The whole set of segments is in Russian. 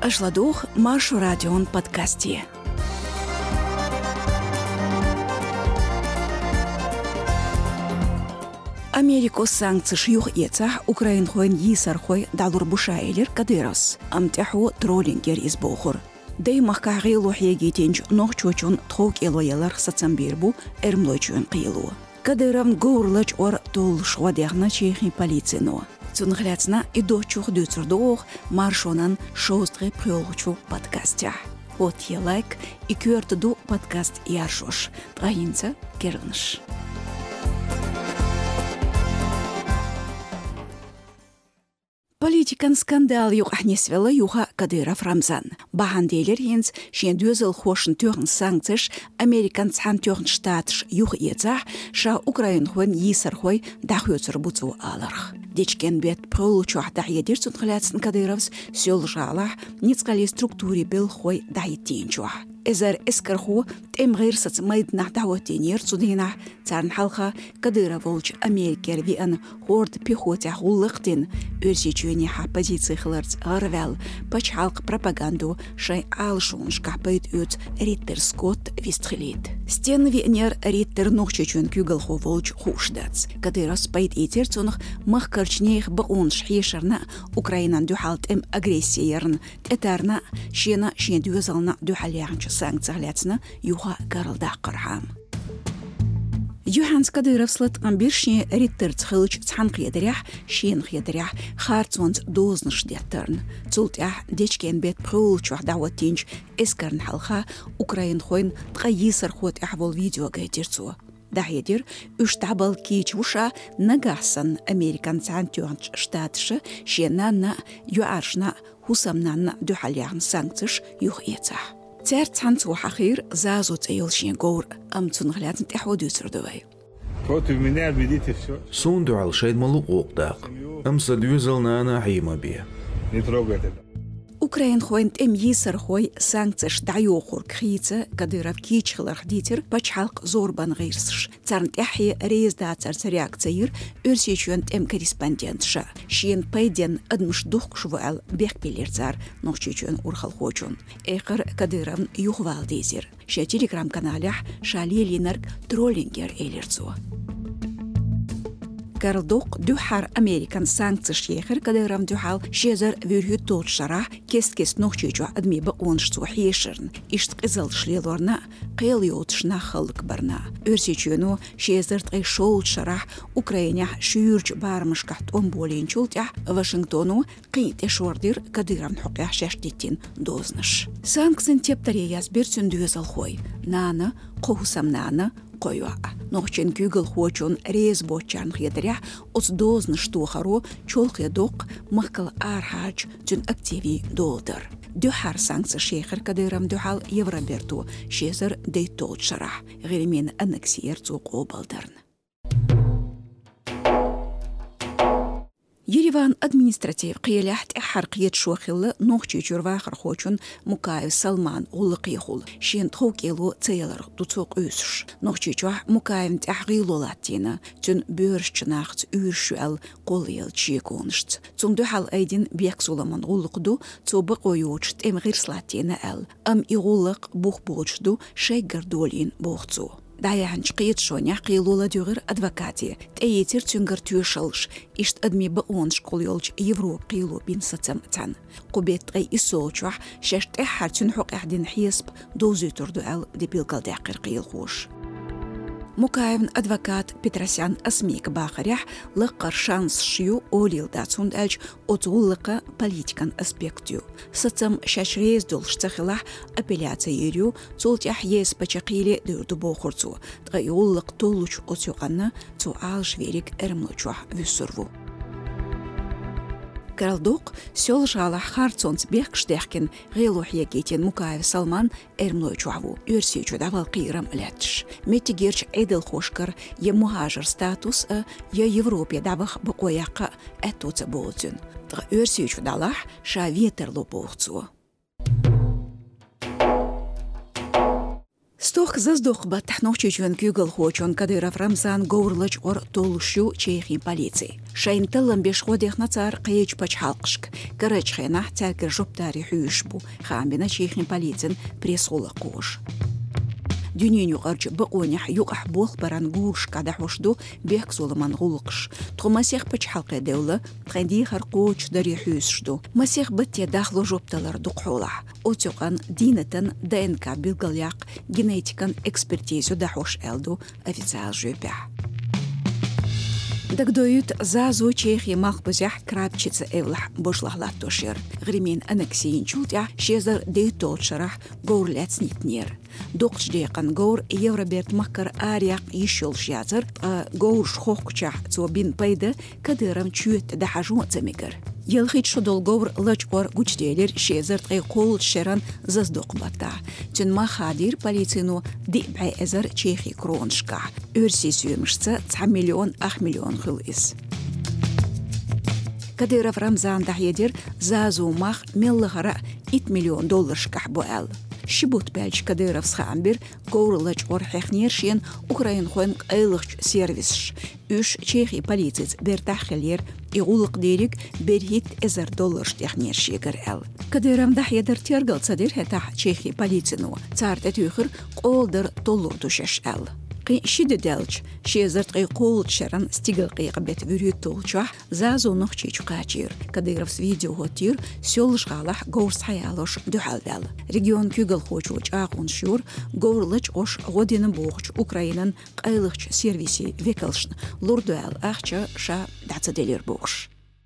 Ашладух Маршу радион подкасте. Америку санкции шьюх ецах Украин хоин йисар хой далур бушайлер кадырос. Амтяху троллингер из бохур. Дэй махкаги лохьеги тенч нохчучун тхок элоялар сацамбирбу эрмлойчуэн қийлу. Кадырам гоурлач ор тол швадяхна чехи полицину. Цунгляцна и дочух дюцердох маршонан шостре прёлчу подкастя. Вот я лайк и кёртду подкаст яршош. Траинца кернш. Политикан скандал юг ахнесвела юха Кадыров Рамзан. Баханделер хинц шен дюзел хошен тёрн санкциш Американ цхан тёрн штатш юг ецах ша Украин хуэн йисар хой дахюцер буцу аларх. Дечкен бет пролучуах дахьедер цунхляцн Кадыровс сёл жалах ницкали структуре бел хой дахитинчуах. Эзер эскарху темгир сац майднах дахватинер цудина царн халха Кадыров волч Америкер виан хорд пехотя хуллыктин өрсичуни ха позиции хларц арвел пачхалк пропаганду шай алшунш капает үт Риттер Скотт вистрелит. Стен винер Риттер нохчечун кюгалху волч хушдац. Кадыров спайт итер цунх махкарчнех баунш хишерна Украинан дюхалт агрессиерн тетарна шена дюзална дюхалянч санкцияцна юха гаралда qarham. Юханс Кадыров слат амбиршни Риттер цхылч цханқиядырях шенқиядырях харцонц дознш деттерн. Цултях дечкен бет прулчуах даватинч эскарн халха Украин хойн тқайисар хот ахвол видео гайдерцу. Дахедер үштабал кич уша нагасан Американ цантюанч штатшы шенанна юаршна хусамнанна дюхалягн санкциш юх ецах. Церт цанцу хахир зазу цейлшин гор амцунглятн тахудюсрдовай. Вот у меня видите все. Сунду алшейд малуqoqdaq. Амсадюзелна ана химабия. Не трогайте. Украин хоинт йисар хой санкциш дайохур кхица Кадыров кичхлар дитер пачхалк зорбан гирсш. Царнт яхи резда царц реакцияр өрсечуент корреспондентша. Шин пайден адмш духкшвал бекпелер цар нохчечуен урхалхочун. Эхар Кадыров юхвал дезер. Ша телеграм-каналях шалилинарк троллингер элерцу. Карлдоқ дюхар Американ санкций шехер Кадыров дюхал шезер вюрхют тот шарах кест нохчечу адми баоншцу хешерн. Ишт қизал шлелорна қел йотшна халк барна. Өрсечуну шезер тғай шоут шарах Украиня шюрч бармышкахт болинчултях Вашингтону қит эшордир Кадыров хуқях шаштитин дознаш. Санкцин тептаре язбер цюндюзал хой. Нана, қохусам нана, Коюа. Нохчен кюгл хочун рез бочан хедря оц дозн штухаро чолхедок махкал архач тюн активи долдер. Дюхар санкций шехер Кадыров дюхал Евроберту шезер дейтот шарах. Геремин аннексиер цук обалдерн. Ереван административ қиялахт ахарқиет шуахилла нохчи чурвахар хочун Мукаев Салман уллықиғул. Шен тхокелу цейлар дуцоқ өсіш. Нохчи чуах Мукаев тахғилолаттина түн бөршчінақт үйіршуәл қолел чиеконышт. Цунду хал айдин бек суламан уллықду цобы қойуочт эмғирслаттина әл. Ам иғуллық бұқ-бұғычду шайгардолин бұғцу. Даяханч қиет шоня қиылула дюгір адвокати. Тәйетер түнгір түйшалш. Ишт адми баонш қолйолч Европ қиылу бин сацамтан. Қубет ғай исоочуах шашт әхар түн хуқ әхдин хиесп дозу тұрду әл депилгал дәқір қиыл хош. Мукаевн адвокат Петросян Асмейк Бахарях лыққар шанс шию олил дацунд әлч отуллықа политикан аспектю. Сацам шашрез дулшцахилах апелляция ерю цултях ес пачақиле дұрды боқырцу. Тғайуллық толуч отсуғанна цу алш верик әрмлучуах вюссурву. Карлдоқ сёл жалах харцонц бекштехкен ғилухия кетен Мукаев Салман эрмлойчуаву. Өрсечу давал қирам ләтш. Метигерч эдел хошкар е мухажыр статус е Европе давах бақояққа әтоца болцун. Өрсечу далах ша ветерлу болцу. Остох заздох бат нохчичун Google хочон Кадыров Рамзан гоурлач ор толшу чехи полиции. Шайнталам бешходех нацар қейч пачхалқшк. Карач хена царкер жоптари хюшбу. Хамбина чехи полицин пресола кош. Дюнин югарч бaqoних юqah бох баран гурш кадахошду бех соломан гулқш. Тхумасех пачхалқе деула тханди харқоч дари хюсшду. Масех батте дахло жопталар дуқхола. Отюқан динатан ДНК билгаляқ генетикан экспертизу дахош элду официал жөпя. Дагдоют зазу чехи махбазях крапчица эвлах бошлахлат тошер. Гримин анаксиин чултя шезар дейтолшарах гоурлец нитнер. Доқч дейқан гоур Евроберт махкар арияқ ешол шязар гоур шхоқчах цобин пайда Кадырам чует дахажу цамигар. Елхит шодол гоур лачкор гучделер шезар қол шеран заздоқ бата. Тюн махадир полицину дибай эзар чехи кроншка. Өрси сүймішці 10 миллион 8 миллион хыл ис. Кадыров Рамзан дахедер зазу мах меллахара 1 миллион доллар шках буэл. Шибут бәлч Кадыров схамбир гоурлач ор хехнершен Украин хуэн қайлықч сервисш. Үш чехи полициц бертахелер игулық дерек берхит $1 доллар технершегер әл. Кадыров дахедер тергал цадир хетах чехи полицину. Царт әтүйхір қолдыр толур душаш әл. Шиде делч, шезарт қол шаран стигал қиғабет вюрют толча, зазу нохчич қачир. Кадыров с видео готир, сел жғалах гоурс хаялош духалдал. Регион кюгал хочуч ағун шур, гоурлач ош годины боғч Украинан қайлықч сервиси векалшн, лурдуал ақча ша дацаделер боғш.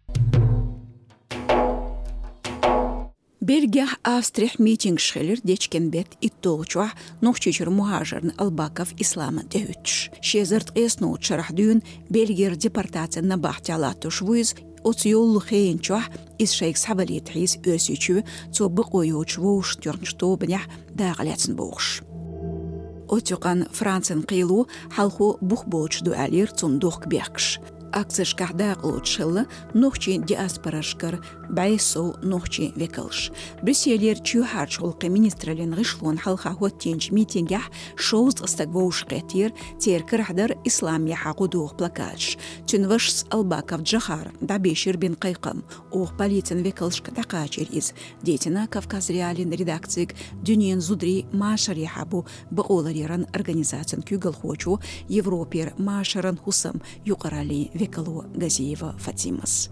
Бельгия Австрих митинг шхелер дечкен бет и толчуа нохчичер мухажерн Албаков ислама дehütш. Шезарт эснут шарахдюн Бельгер депортация на бахтялатуш вуиз оцьёллу хейнчуа из шейк сабалит хиз өсючу цо быкойуч воуш тёрншто бнях дағаляцын боғш. Отюқан Францин қилу халху бухбоч дуалир цундух бекш. Акцеш кахдaq лучшылы нохчи диаспорашкар байсо нохчи векалш. Брюсселер чухарчулқы министралин ғишлун халха хоттинч митингях шоуз ыстагвоуш қетир теркірахдар ислам яха қудуғ плакадш. Тюнвашс Албаков Джахар дабешир бин қайқым оғ полицин векалшка тақачир из детина Кавказ реалин редакцик дюнен зудри машар яхабу бақолариран организацин кюгал хочу Европер машаран хусам юқарали векалу Газиева Фатимас.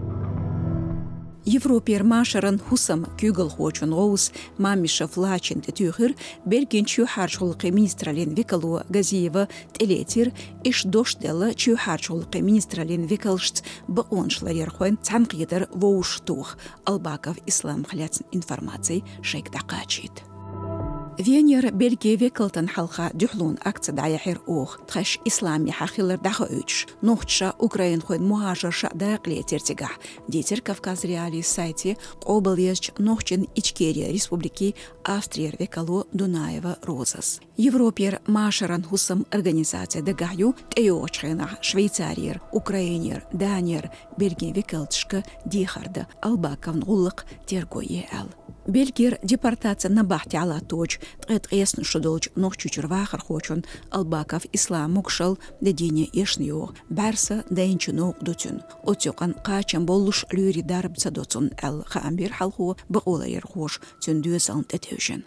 Европер машаран хусам кюгал хочун гоус мамиша флачин тетюхир Бельгин чухарчулқы министралин векалу Газиева телетир иш доштела чухарчулқы министралин векалшт бақоншларер хуэн цанқидер воуштух Албаков ислам хляцин информацией шейк дақачит. Венер Бельгия векалтан халха дюхлун акция даяхир ох тхаш ислами хахилар дахаüç нохча Украин хуэн мухажарша даякле тертигах дитер Кавказ реалии сайте обалъезч нохчин Ичкерия республики Австрия векалу Дунаева Розас. Европер машаран хусам организация дагаю теочхена Швейцариер, Украинер, Даниер, Бельгия векалтшка дихарда Албаков нулық тергое ал. Бельгер депортация на бахте ала точ, тғет ғесн шудолч нохчучер вахар хочун, Албаков ислам мукшал дедине ешнио, бәрса дайнчуно дутюн. Отюқан қачан болуш люри дарбца доцун әл хаамбир халху бұғолайыр хош түндуе салынт әтеушін.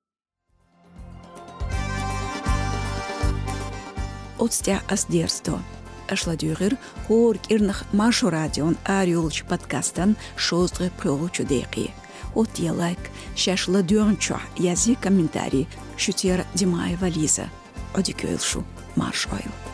Отстя аздерсто. Ашладюгер хор кирнах машу радион ариолч подкастан шоздры пролучу дейқи. От я лайк, шашла дюрнчо, язи комментарий, шутер Димаева Лиза. Одикюэлшу, марш ойл.